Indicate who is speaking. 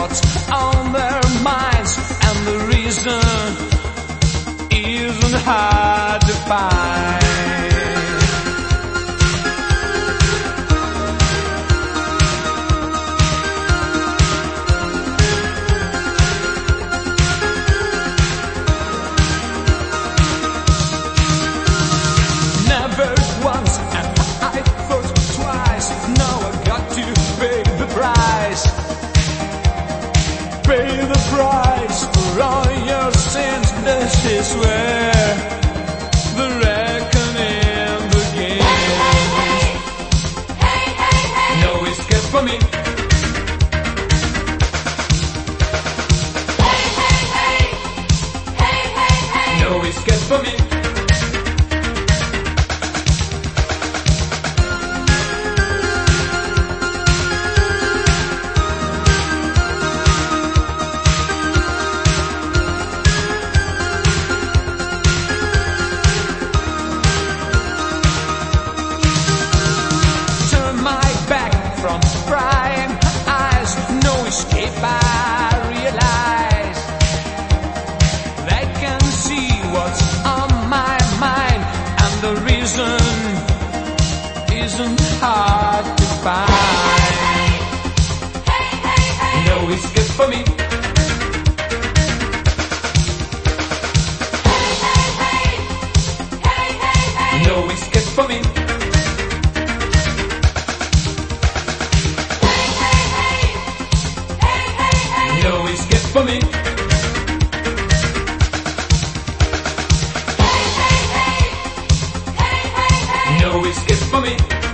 Speaker 1: what's on their minds, and the reason isn't hard to find. Never once, and I thought twice. Now I got to pay the price. Pay the price for all your sins. This is where the reckoning begins. No escape for me. No escape for me. From prying eyes, no escape, I realize. They can see what's on my mind, and the reason isn't hard to find. No escape for me. No escape for me. No escape for me. No escape for me.